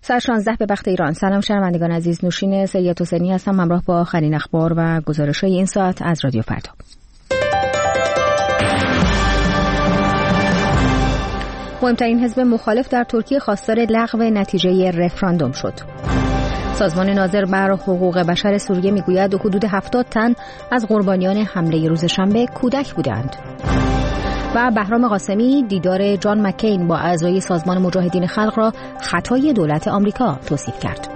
16 به وقت ایران. سلام شنوندگان عزیز، نوشین سید حسینی هستم همراه با آخرین اخبار و گزارش‌های این ساعت از رادیو فردا. مهمترین حزب مخالف در ترکیه خواستار لغو نتیجه رفراندوم شد. سازمان ناظر بر حقوق بشر سوریه میگوید حدود 70 تن از قربانیان حمله روز شنبه کودک بودند. و بهرام قاسمی دیدار جان مکین با اعضای سازمان مجاهدین خلق را خطای دولت آمریکا توصیف کرد.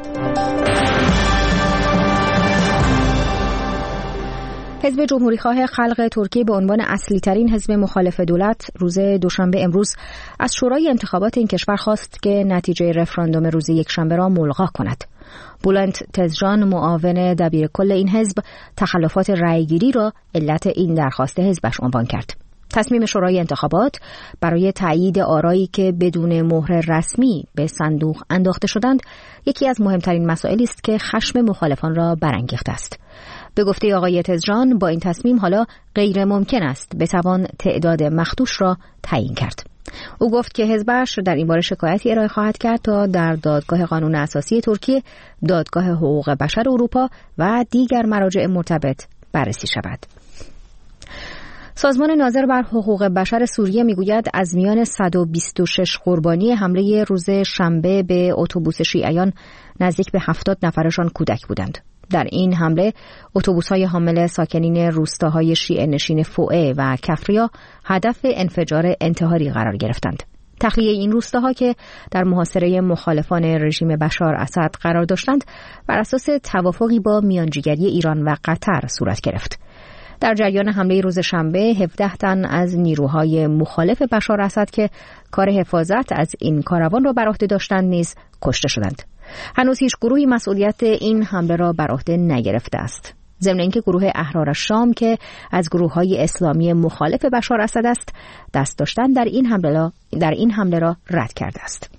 حزب جمهوریخواه خلق ترکیه به عنوان اصلی ترین حزب مخالف دولت روز دوشنبه امروز از شورای انتخابات این کشور خواست که نتیجه رفراندوم روز یکشنبه را ملغا کند. بولند تزجان معاون دبیرکل این حزب تخلفات رأیگیری را علت این درخواست حزبش عنوان کرد. تصمیم شورای انتخابات برای تأیید آرایی که بدون مهر رسمی به صندوق انداخته شدند یکی از مهمترین مسائلی است که خشم مخالفان را برانگیخته است. به گفته آقای تزجان با این تصمیم حالا غیر ممکن است بتوان تعداد مخدوش را تعیین کرد. او گفت که حزبش در این باره شکایتی ارائه خواهد کرد تا در دادگاه قانون اساسی ترکیه، دادگاه حقوق بشر اروپا و دیگر مراجع مرتبط بررسی شود. سازمان ناظر بر حقوق بشر سوریه میگوید از میان 126 قربانی حمله روز شنبه به اتوبوس شیعیان نزدیک به 70 نفرشان کودک بودند. در این حمله اتوبوس‌های حامل ساکنین روستاهای شیعه نشین فوئه و کفریا هدف انفجار انتحاری قرار گرفتند. تخلیه این روستاها که در محاصره مخالفان رژیم بشار اسد قرار داشتند بر اساس توافقی با میانجیگری ایران و قطر صورت گرفت. در جریان حمله روز شنبه 17 تن از نیروهای مخالف بشار اسد که کار حفاظت از این کاروان را بر عهده داشتند نیز کشته شدند. هنوز هیچ گروهی مسئولیت این حمله را بر عهده نگرفته است. ضمن اینکه گروه احرار شام که از گروه‌های اسلامی مخالف بشار اسد است، دست داشتن در این حمله را رد کرده است.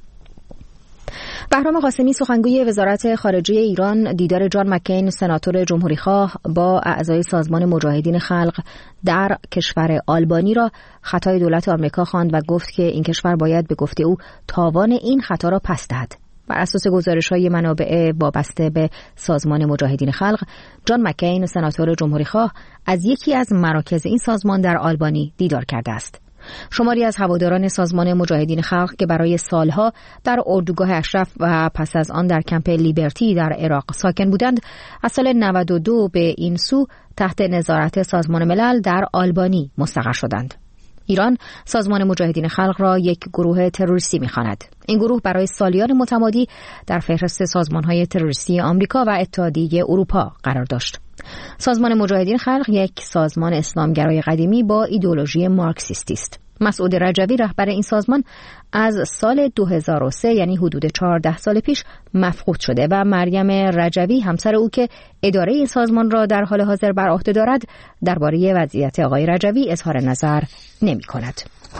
بهرام قاسمی سخنگوی وزارت خارجه ایران دیدار جان مکین سناتور جمهوریخواه با اعضای سازمان مجاهدین خلق در کشور آلبانی را خطای دولت آمریکا خواند و گفت که این کشور باید به گفته او تاوان این خطا را پس دهد. بر اساس گزارش‌های منابع وابسته به سازمان مجاهدین خلق، جان مکین سناتور جمهوریخواه از یکی از مراکز این سازمان در آلبانی دیدار کرده است. شماری از هواداران سازمان مجاهدین خلق که برای سالها در اردوگاه اشرف و پس از آن در کمپ لیبرتی در عراق ساکن بودند، از سال 92 به این سو تحت نظارت سازمان ملل در آلبانی مستقر شدند. ایران سازمان مجاهدین خلق را یک گروه تروریستی می‌خواند. این گروه برای سالیان متمادی در فهرست سازمان‌های تروریستی آمریکا و اتحادیه اروپا قرار داشت. سازمان مجاهدین خلق یک سازمان اسلامگرای قدیمی با ایدئولوژی مارکسیستی است. مسعود رجوی رهبر این سازمان از سال 2003 یعنی حدود 14 سال پیش مفقود شده و مریم رجوی همسر او که اداره این سازمان را در حال حاضر بر عهده دارد درباره وضعیت آقای رجوی اظهار نظر نمی‌کند.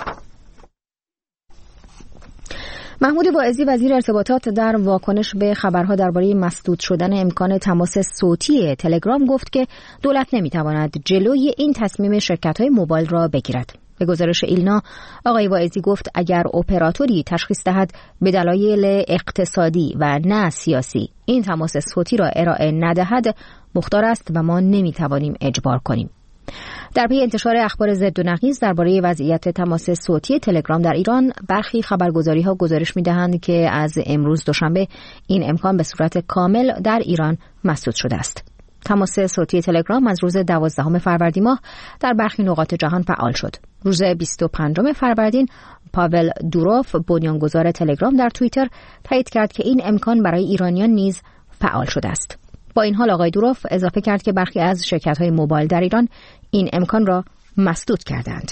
محمود واعظی وزیر ارتباطات در واکنش به خبرها درباره مسدود شدن امکان تماس صوتی تلگرام گفت که دولت نمی‌تواند جلوی این تصمیم شرکت‌های موبایل را بگیرد. به گزارش ایلنا آقای واعظی گفت اگر اپراتوری تشخیص دهد به دلایل اقتصادی و نه سیاسی این تماس صوتی را ارائه ندهد مختار است و ما نمی‌توانیم اجبار کنیم. در پی انتشار اخبار ضد و نقیض درباره وضعیت تماس صوتی تلگرام در ایران، برخی خبرگزاری‌ها گزارش می‌دهند که از امروز دوشنبه این امکان به صورت کامل در ایران مسدود شده است. تماس صوتی تلگرام از روز 12 فروردین ماه در برخی نقاط جهان فعال شد. روز 25 فروردین پاول دوروف بنیانگذار تلگرام در توییتر تایید کرد که این امکان برای ایرانیان نیز فعال شده است. با این حال آقای دوروف اضافه کرد که برخی از شرکت‌های موبایل در ایران این امکان را مسدود کردند.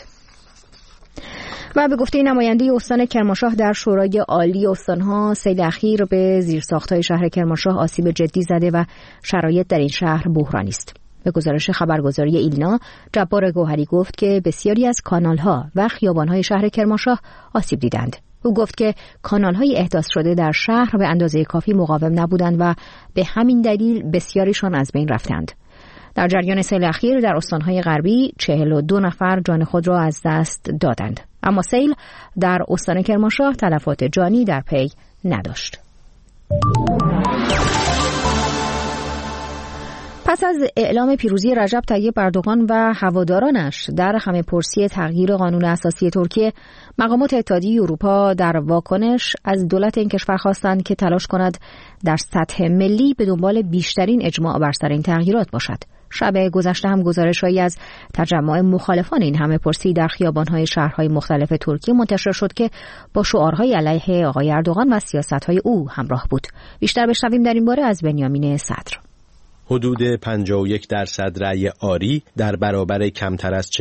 و به گفته نماینده استان کرمانشاه در شورای عالی استان‌ها، سیل اخیر به زیرساخت‌های شهر کرمانشاه آسیب جدی زده و شرایط در این شهر بحرانی است. به گزارش خبرگزاری ایلنا، جبار گوهری گفت که بسیاری از کانال‌ها و خیابان‌های شهر کرمانشاه آسیب دیدند. او گفت که کانال‌های احداث شده در شهر به اندازه کافی مقاوم نبودند و به همین دلیل بسیاریشان از بین رفتند. در جریان سیل اخیر در استان‌های غربی 42 نفر جان خود را از دست دادند. اما سیل در استان کرمانشاه تلفات جانی در پی نداشت. پس از اعلام پیروزی رجب طیب اردوغان و هوادارانش در همه‌پرسی تغییر قانون اساسی ترکیه، مقامات اتحادیه اروپا در واکنش از دولت این کشور خواستند که تلاش کند در سطح ملی به دنبال بیشترین اجماع بر سر این تغییرات باشد. شب گذشته هم گزارش‌هایی از تجمع مخالفان این همه‌پرسی در خیابان‌های شهرهای مختلف ترکیه منتشر شد که با شعارهای علیه آقای اردوغان و سیاست‌های او همراه بود. بیشتر بشنویم در این باره از بنیامین صدر. حدود 51% رأی آری در برابر کمتر از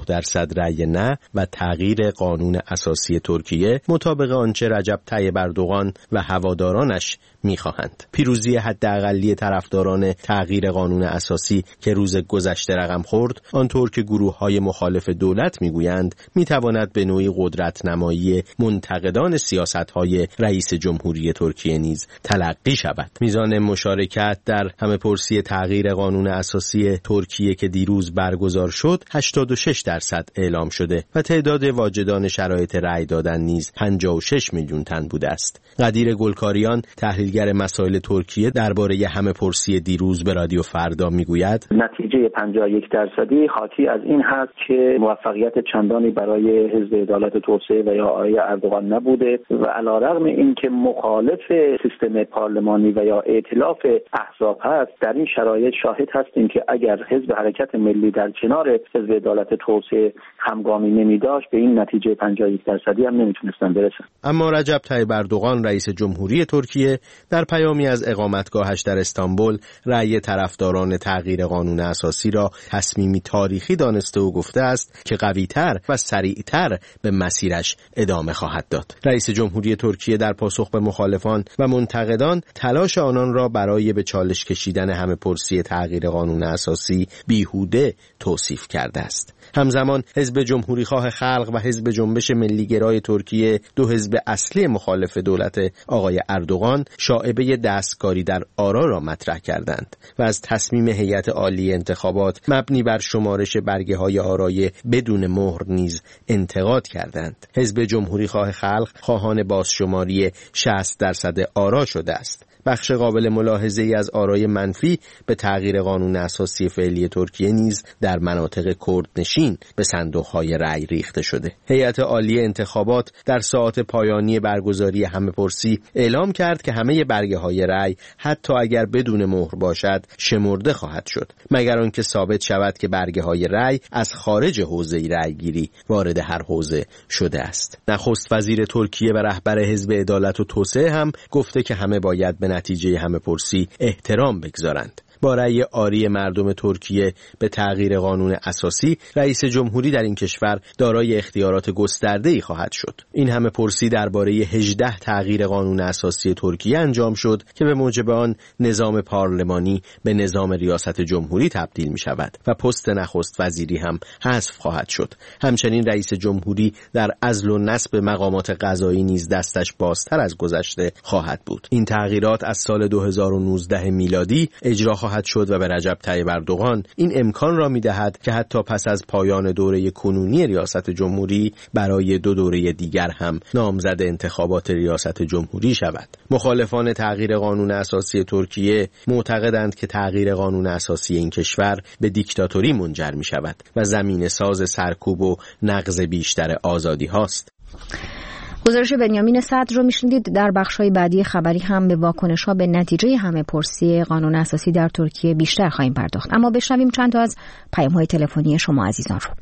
49% رأی نه و تغییر قانون اساسی ترکیه مطابق آنچه رجب طیب اردوغان و هوادارانش می‌خواهند. پیروزی حداقلی طرفداران تغییر قانون اساسی که روز گذشته رقم خورد، آنطور که گروه‌های مخالف دولت می‌گویند، می‌تواند به نوعی قدرت نمایی منتقدان سیاست‌های رئیس جمهوری ترکیه نیز تلقی شود. میزان مشارکت در همه‌پرسی تغییر قانون اساسی ترکیه که دیروز برگزار شد 86% اعلام شده و تعداد واجدان شرایط رأی دادن نیز 56 میلیون تن بوده است. قدیر گلکاریان، تحلیلگر مسائل ترکیه، درباره همه‌پرسی دیروز به رادیو فردا میگوید نتیجه 51% حاکی از این هست که موفقیت چندانی برای حزب عدالت و توسعه و یا آقای اردوغان نبوده و علیرغم اینکه مخالف سیستم پارلمانی و یا ائتلاف احزاب هست، در این شرایط شاهد هستیم که اگر حزب حرکت ملی در کنار حزب عدالت توسعه همگامی نمی داشت به این نتیجه 51% هم نمیتونستن برسن. اما رجب طیب اردوغان رئیس جمهوری ترکیه در پیامی از اقامتگاهش در استانبول رأی طرفداران تغییر قانون اساسی را تصمیمی تاریخی دانسته و گفته است که قوی‌تر و سریعتر به مسیرش ادامه خواهد داد. رئیس جمهوری ترکیه در پاسخ به مخالفان و منتقدان تلاش آنان را برای به چالش کشیدن همه‌پرسی تغییر قانون اساسی بیهوده توصیف کرده است. همزمان حزب جمهوریخواه خلق و حزب جنبش ملیگرای ترکیه، دو حزب اصلی مخالف دولت آقای اردوغان، شائبه دستکاری در آرا را مطرح کردند و از تصمیم هیئت عالی انتخابات مبنی بر شمارش برگه‌های آرای بدون مهر نیز انتقاد کردند. حزب جمهوریخواه خلق خواهان بازشماری 60% آرا شده است. بخش قابل ملاحظه‌ای از آرای منفی به تغییر قانون اساسی فعلی ترکیه نیز در مناطق کردنشین به صندوق‌های رأی ریخته شده. هیئت عالی انتخابات در ساعات پایانی برگزاری همه‌پرسی اعلام کرد که همه برگه‌های رأی حتی اگر بدون مهر باشد شمرده خواهد شد، مگر آنکه ثابت شود که برگه‌های رأی از خارج حوزه رأیگیری وارد هر حوزه شده است. نخست وزیر ترکیه و رهبر حزب عدالت و توسعه هم گفته که همه باید به نتیجه همه‌پرسی احترام بگذارند. با رأی آری مردم ترکیه به تغییر قانون اساسی، رئیس جمهوری در این کشور دارای اختیارات گسترده‌ای خواهد شد. این همه‌پرسی درباره 18 تغییر قانون اساسی ترکیه انجام شد که به موجب آن نظام پارلمانی به نظام ریاست جمهوری تبدیل می شود و پست نخست وزیری هم حذف خواهد شد. همچنین رئیس جمهوری در عزل و نصب مقامات قضایی نیز دستش بازتر از گذشته خواهد بود. این تغییرات از سال 2019 میلادی اجرا خواهد شد و به رجب طیب اردوغان این امکان را می‌دهد که حتی پس از پایان دوره کنونی ریاست جمهوری برای 2 دوره دیگر هم نامزد انتخابات ریاست جمهوری شود. مخالفان تغییر قانون اساسی ترکیه معتقدند که تغییر قانون اساسی این کشور به دیکتاتوری منجر می‌شود و زمینه ساز سرکوب و نقض بیشتر آزادی هاست. گزارش بنیامین صدر رو میشنیدید. در بخش‌های بعدی خبری هم به واکنش‌ها به نتیجه همه‌پرسی قانون اساسی در ترکیه بیشتر خواهیم پرداخت. اما بشنویم چند تا از پیام‌های تلفنی شما عزیزان رو.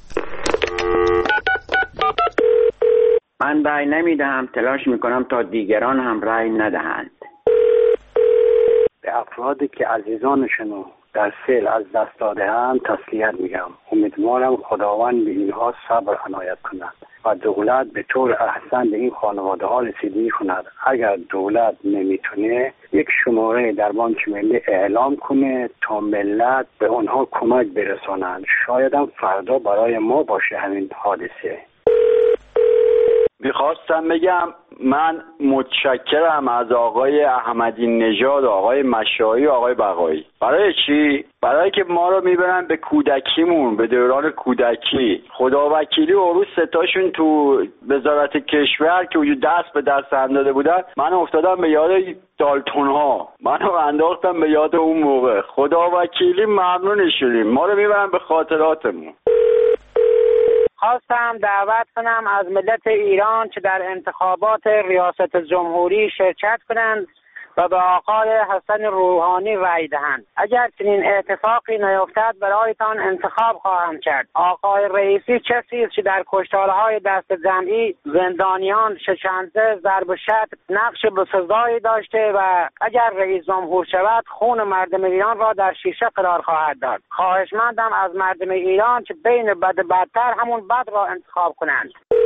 من رأی نمیدهم، تلاش میکنم تا دیگران هم رأی ندهند. به افرادی که عزیزانشونو در سیل از دست داده‌اند تسلیت میگم. امیدوارم خداوند به اینها صبر عنایت کند و دولت به طور احسن به این خانواده‌ها رسیدگی کند. اگر دولت نمیتونه یک شماره در بانک ملی اعلام کنه تا ملت به اونها کمک برسانند. شاید هم فردا برای ما باشه همین حادثه. میخواستم بگم من متشکرم از آقای احمدی نژاد، آقای مشایی، آقای بقایی. برای چی؟ برای که ما رو میبرن به کودکیمون، به دوران کودکی. خداوکیلی عروس ستاشون تو وزارت کشور که دست به دست هم داده بودن، من افتادم به یاد دالتون ها، منو انداختم به یاد اون موقع. خداوکیلی ممنونشونیم، ما رو میبرن به خاطراتمون. خواستم دعوت کنم از ملت ایران که در انتخابات ریاست جمهوری شرکت کنند و به آقای حسن روحانی رای دهند. اگر چنین اتفاقی نیفتد برایتان انتخاب خواهم کرد. آقای رئیسی کسی است که در کشتارهای دست جمعی زندانیان، شکنجه، ضرب و شتم نقش بسزایی داشته و اگر رئیس جمهور شود خون مردم ایران را در شیشه قرار خواهد داد. خواهشمندم از مردم ایران که بین بد بدتر همون بد را انتخاب کنند.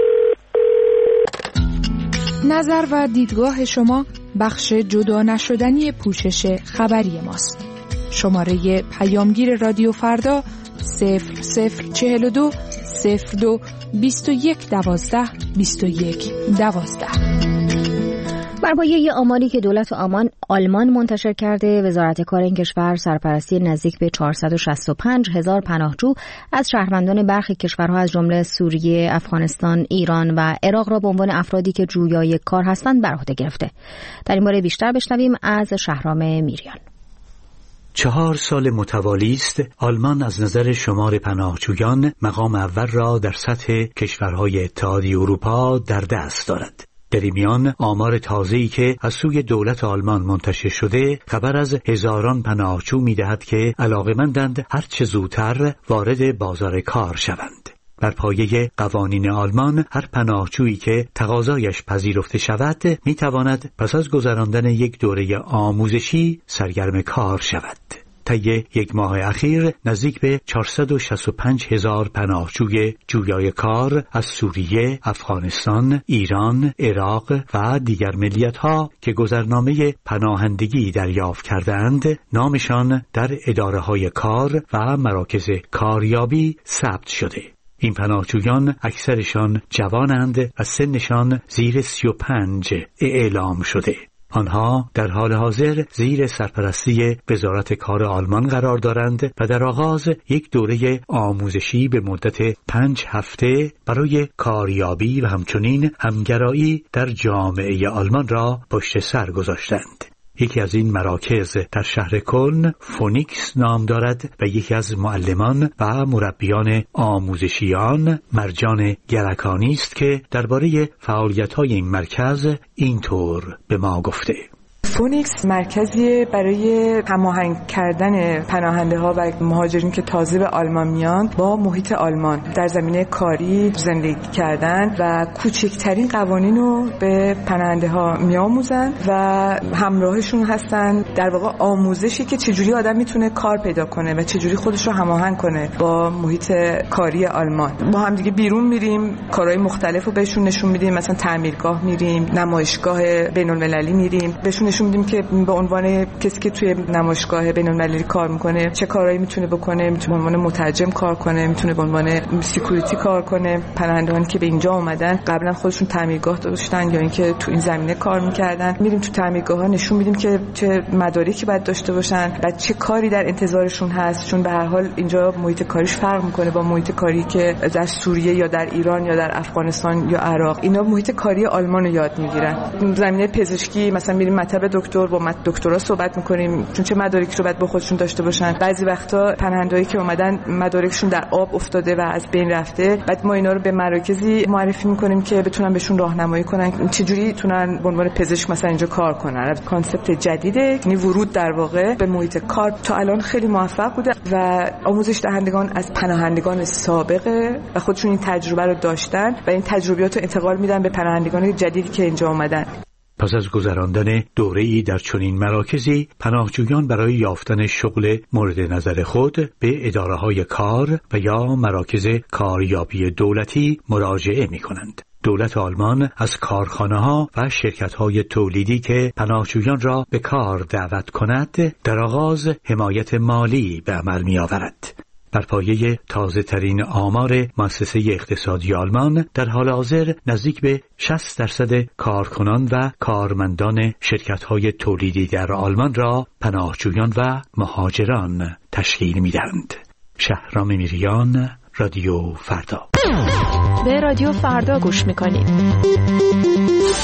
نظر و دیدگاه شما بخش جدا نشدنی پوشش خبری ماست. شماره پیامگیر رادیو فردا 0042 02 21 12 21 12. بر پایه آماری که دولت آلمان منتشر کرده، وزارت کار این کشور سرپرستی نزدیک به 465,000 پناهجو از شهروندان برخی کشورها از جمله سوریه، افغانستان، ایران و عراق را به عنوان افرادی که جویای کار هستند بر عهده گرفته. در این باره بیشتر بشنویم از شهرام میریان. 4 سال متوالی است آلمان از نظر شمار پناهجویان مقام اول را در سطح کشورهای اتحادیه اروپا در دست دارد. در این میان آمار تازه‌ای که از سوی دولت آلمان منتشر شده خبر از هزاران پناهجو می‌دهد که علاقه‌مندند هر چه زودتر وارد بازار کار شوند. بر پایه قوانین آلمان هر پناهجویی که تقاضایش پذیرفته شود می‌تواند پس از گذراندن یک دوره آموزشی سرگرم کار شود. طی یک ماه اخیر نزدیک به 465,000 پناهجوی جویای کار از سوریه، افغانستان، ایران، عراق و دیگر ملیت‌ها که گذرنامه پناهندگی دریافت کردند، نامشان در اداره‌های کار و مراکز کاریابی ثبت شده. این پناهجویان اکثرشان جوانند و سنشان زیر 35 اعلام شده. آنها در حال حاضر زیر سرپرستی وزارت کار آلمان قرار دارند و در آغاز یک دوره آموزشی به مدت 5 هفته برای کاریابی و همچنین همگرایی در جامعه آلمان را پشت سر گذاشتند. یکی از این مراکز در شهر کلن فونیکس نام دارد و یکی از معلمان و مربیان آموزشیان مرجان گلکانی است که درباره فعالیت‌های این مرکز اینطور به ما گفته: فونیکس مرکزی برای هماهنگ کردن پناهنده ها و مهاجرین که تازه به آلمان میان با محیط آلمان در زمینه کاری زندگی کردن و کوچکترین قوانین رو به پناهنده ها میآموزن و همراهشون هستن. در واقع آموزشی که چجوری آدم میتونه کار پیدا کنه و چجوری خودش رو هماهنگ کنه با محیط کاری آلمان. با هم دیگه بیرون میریم، کارهای مختلفو بهشون نشون میدیم، مثلا تعمیرگاه میریم، نمایشگاه بین‌المللی میریم، بهشون نشون میدیم که به عنوان کسی که توی نمایشگاه بین‌المللی کار میکنه چه کارهایی میتونه بکنه. میتونه به عنوان مترجم کار کنه، میتونه به عنوان سکیوریتی کار کنه. پناهندگانی که به اینجا اومدن قبلا خودشون تعمیرگاه داشتن یا اینکه تو این زمینه کار میکردن، میریم تو تعمیرگاه‌ها نشون میدیم که چه مدارکی باید داشته باشن و چه کاری در انتظارشون هست، چون به هر حال اینجا محیط کاریش فرق میکنه با محیط کاری که در سوریه یا در ایران یا در افغانستان یا عراق. اینا محیط کاری آلمان رو یاد میگیرن. زمینه پزشکی مثلا میریم مطب دکتر، با دکترا صحبت میکنیم چون چه مدارکی رو باید با خودشون داشته باشن. بعضی وقتا پناهندهایی که اومدن مدارکشون در آب افتاده و از بین رفته، بعد ما اینا رو به مراکزی معرفی میکنیم که بتونن بهشون راهنمایی کنن چجوری تونن به عنوان پزشک مثلا اینجا کار کنن. کانسپت جدیده، یعنی ورود در واقع به محیط کار تا الان خیلی موفق بوده و آموزش دهندگان از پناهندگان سابقه و خودشون این تجربه رو داشتن و این تجربیات رو انتقال میدن به پناهندگان جدیدی که اینجا اومدن. پس از گذراندن دوره‌ای در چنین مراکزی، پناهجویان برای یافتن شغل مورد نظر خود به اداره‌های کار و یا مراکز کاریابی دولتی مراجعه می‌کنند. دولت آلمان از کارخانه‌ها و شرکت‌های تولیدی که پناهجویان را به کار دعوت کند، در آغاز حمایت مالی به عمل می‌آورد. بر پایه تازه ترین آمار مؤسسه اقتصادی آلمان در حال حاضر نزدیک به 60% کارکنان و کارمندان شرکت‌های تولیدی در آلمان را پناهجویان و مهاجران تشکیل می‌دهند. شهرام میریان، رادیو فردا. به رادیو فردا گوش می‌کنید.